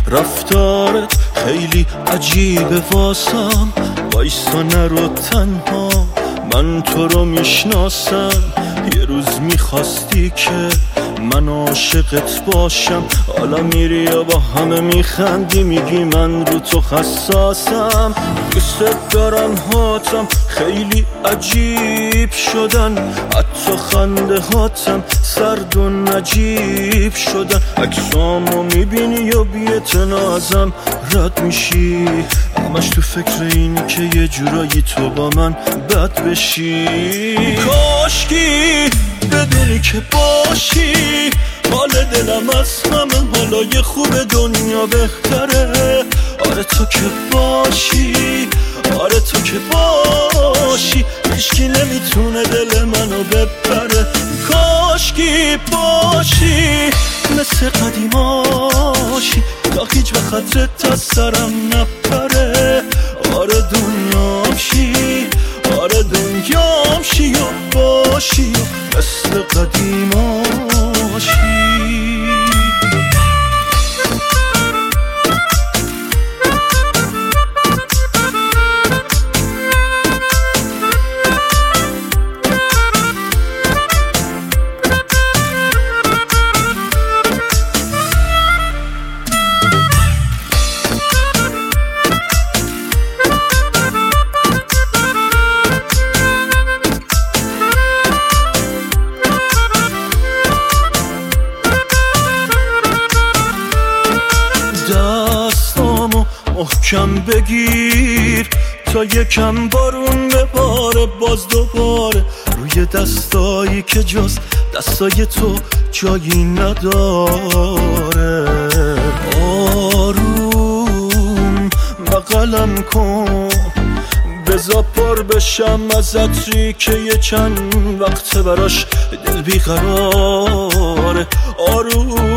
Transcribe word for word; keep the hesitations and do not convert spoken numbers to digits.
رفتارت خیلی عجیبه واسم، وایسا نرو تنها، من تو رو میشناسم. یه روز میخواستی که من عاشقت باشم، حالا میری یا با همه میخندی، میگی من رو تو حساسم. دوست دارم هاتم خیلی عجیب شدن، حتی خنده هاتم سرد و نجیب شدن. عکسامو میبینی یا بی‌اعتنازم رد میشی، همش تو فکر اینی که یه جورایی تو با من بد بشی. کاشکی بدونی که باشی، حال دلم از همه حالای خوب دنیا بهتره. آره تو که باشی، آره تو که باشی، هیچکی نمیتونه دل منو ببره. کاشکی باشی مثل قدیماشی، تا هیچ وقت خطرت از سرم نپره. آره دنیام شی، آره دنیام شی و باشی و مثل قدیماشی. دستامو محکم بگیر تا یکم بارون بباره، باز دوباره روی دستایی که جز دستای تو جایی نداره. آروم بغلم کن، بذار پر بشم از عطری که یه چند وقت براش دل بیقراره. آروم